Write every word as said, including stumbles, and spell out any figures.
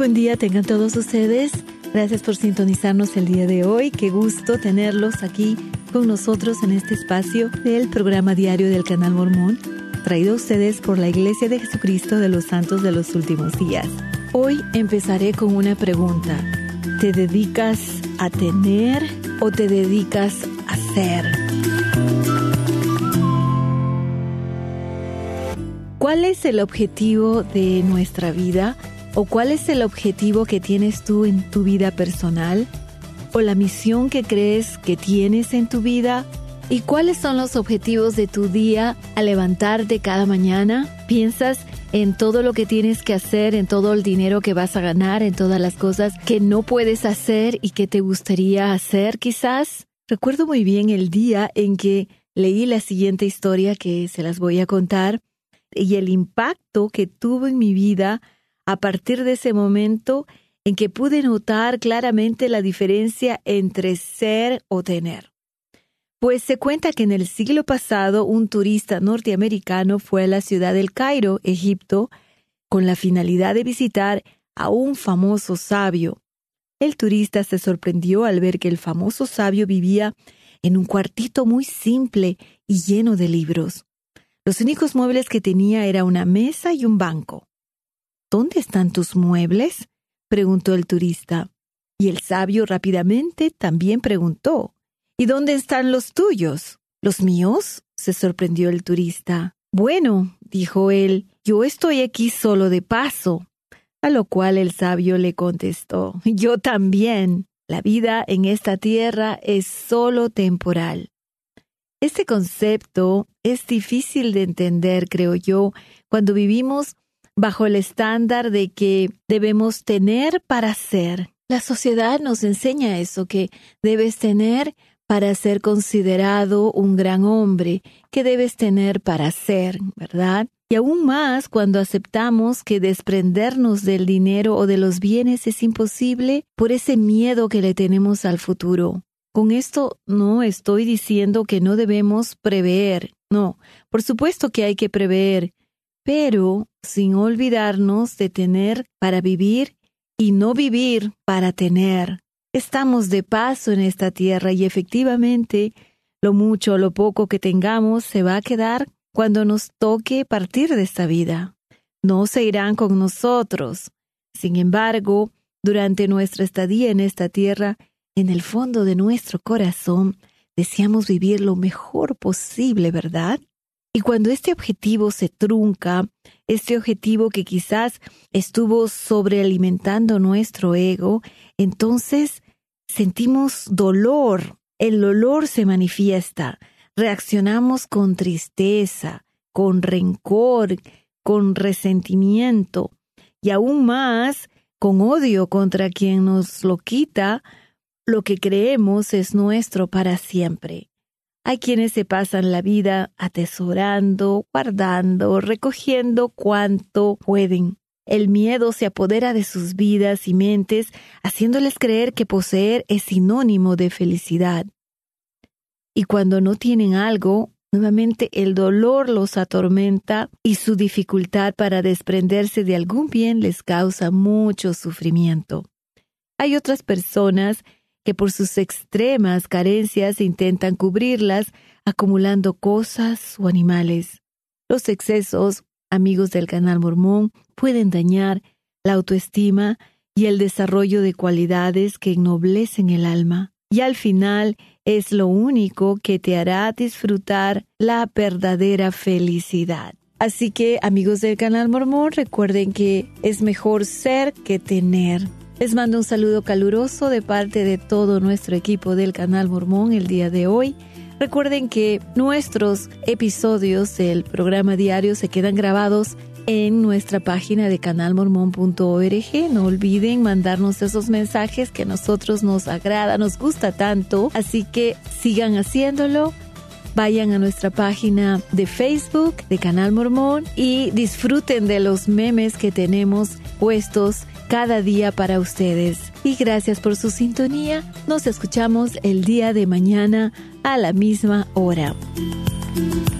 buen día tengan todos ustedes. Gracias por sintonizarnos el día de hoy. Qué gusto tenerlos aquí con nosotros en este espacio del programa diario del Canal Mormón, traído a ustedes por la Iglesia de Jesucristo de los Santos de los Últimos Días. Hoy empezaré con una pregunta. ¿Te dedicas a tener o te dedicas a ser? ¿Cuál es el objetivo de nuestra vida? ¿O cuál es el objetivo que tienes tú en tu vida personal? ¿O la misión que crees que tienes en tu vida? ¿Y cuáles son los objetivos de tu día al levantarte cada mañana? ¿Piensas en todo lo que tienes que hacer, en todo el dinero que vas a ganar, en todas las cosas que no puedes hacer y que te gustaría hacer quizás? Recuerdo muy bien el día en que leí la siguiente historia que se las voy a contar y el impacto que tuvo en mi vida a partir de ese momento en que pude notar claramente la diferencia entre ser o tener. Pues se cuenta que en el siglo pasado un turista norteamericano fue a la ciudad del Cairo, Egipto, con la finalidad de visitar a un famoso sabio. El turista se sorprendió al ver que el famoso sabio vivía en un cuartito muy simple y lleno de libros. Los únicos muebles que tenía era una mesa y un banco. ¿Dónde están tus muebles?, preguntó el turista. Y el sabio rápidamente también preguntó, ¿y dónde están los tuyos? ¿Los míos?, se sorprendió el turista. Bueno, dijo él, yo estoy aquí solo de paso. A lo cual el sabio le contestó, yo también. La vida en esta tierra es solo temporal. Este concepto es difícil de entender, creo yo, cuando vivimos bajo el estándar de que debemos tener para ser. La sociedad nos enseña eso, que debes tener para ser considerado un gran hombre, que debes tener para ser, ¿verdad? Y aún más cuando aceptamos que desprendernos del dinero o de los bienes es imposible por ese miedo que le tenemos al futuro. Con esto no estoy diciendo que no debemos prever, no, por supuesto que hay que prever, pero sin olvidarnos de tener para vivir y no vivir para tener. Estamos de paso en esta tierra y efectivamente lo mucho o lo poco que tengamos se va a quedar cuando nos toque partir de esta vida. No se irán con nosotros. Sin embargo, durante nuestra estadía en esta tierra, en el fondo de nuestro corazón, deseamos vivir lo mejor posible, ¿verdad? Y cuando este objetivo se trunca, este objetivo que quizás estuvo sobrealimentando nuestro ego, entonces sentimos dolor. El dolor se manifiesta. Reaccionamos con tristeza, con rencor, con resentimiento y aún más con odio contra quien nos lo quita. Lo que creemos es nuestro para siempre. Hay quienes se pasan la vida atesorando, guardando, recogiendo cuanto pueden. El miedo se apodera de sus vidas y mentes, haciéndoles creer que poseer es sinónimo de felicidad. Y cuando no tienen algo, nuevamente el dolor los atormenta y su dificultad para desprenderse de algún bien les causa mucho sufrimiento. Hay otras personas que por sus extremas carencias intentan cubrirlas acumulando cosas o animales. Los excesos, amigos del Canal Mormón, pueden dañar la autoestima y el desarrollo de cualidades que ennoblecen el alma. Y al final es lo único que te hará disfrutar la verdadera felicidad. Así que, amigos del Canal Mormón, recuerden que es mejor ser que tener. Les mando un saludo caluroso de parte de todo nuestro equipo del Canal Mormón el día de hoy. Recuerden que nuestros episodios del programa diario se quedan grabados en nuestra página de canal mormón punto org. No olviden mandarnos esos mensajes que a nosotros nos agrada, nos gusta tanto. Así que sigan haciéndolo. Vayan a nuestra página de Facebook de Canal Mormón y disfruten de los memes que tenemos puestos cada día para ustedes. Y gracias por su sintonía. Nos escuchamos el día de mañana a la misma hora.